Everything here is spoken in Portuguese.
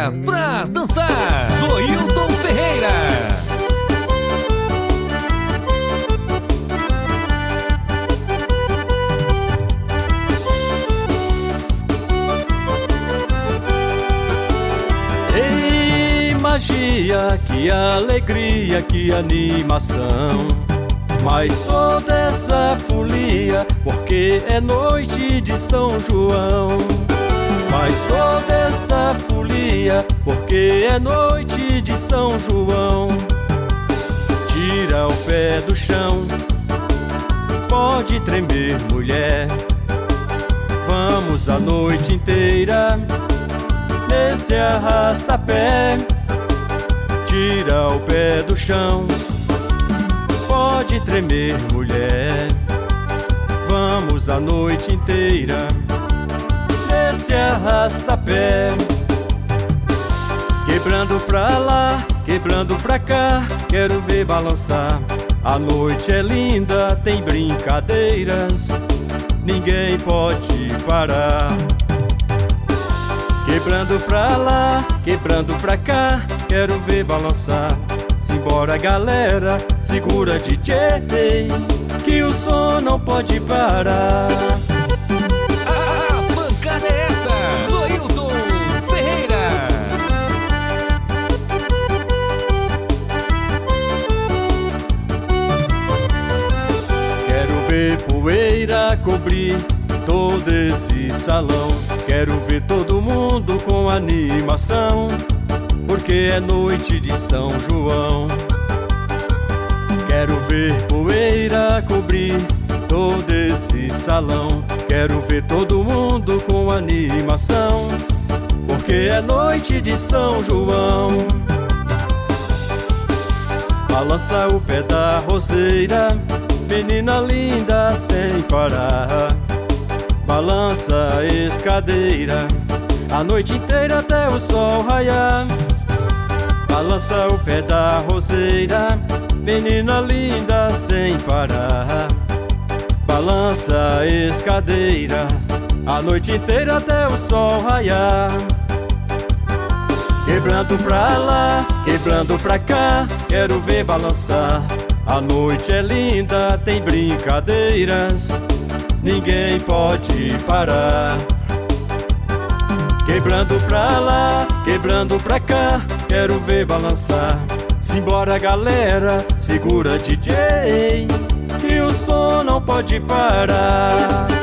pra dançar. Zoilton Ferreira. Ei, magia, que alegria, que animação. Mas toda essa folia, porque é noite de São João. Mas toda essa folia, porque é noite de São João. Tira o pé do chão, pode tremer, mulher. Vamos a noite inteira nesse arrasta-pé. Tira o pé do chão, pode tremer, mulher. Vamos a noite inteira nesse arrasta-pé. Quebrando pra lá, quebrando pra cá, quero ver balançar. A noite é linda, tem brincadeiras, ninguém pode parar. Quebrando pra lá, quebrando pra cá, quero ver balançar. Simbora, galera, segura, DJ, que o som não pode parar. A pancada é essa, Zoilton Ferreira. Quero ver poeira cobrir todo esse salão. Quero ver todo mundo com animação, porque é noite de São João. Quero ver poeira cobrir todo esse salão. Quero ver todo mundo com animação, porque é noite de São João. Balança o pé da roseira, menina linda sem parar. Balança a escadeira, a noite inteira até o sol raiar. Balança o pé da roseira, menina linda sem parar. Balança a escadeira, a noite inteira até o sol raiar. Quebrando pra lá, quebrando pra cá, quero ver balançar. A noite é linda, tem brincadeiras, ninguém pode parar. Quebrando pra lá, quebrando pra cá, quero ver balançar. Simbora, galera, segura, DJ, que o som não pode parar.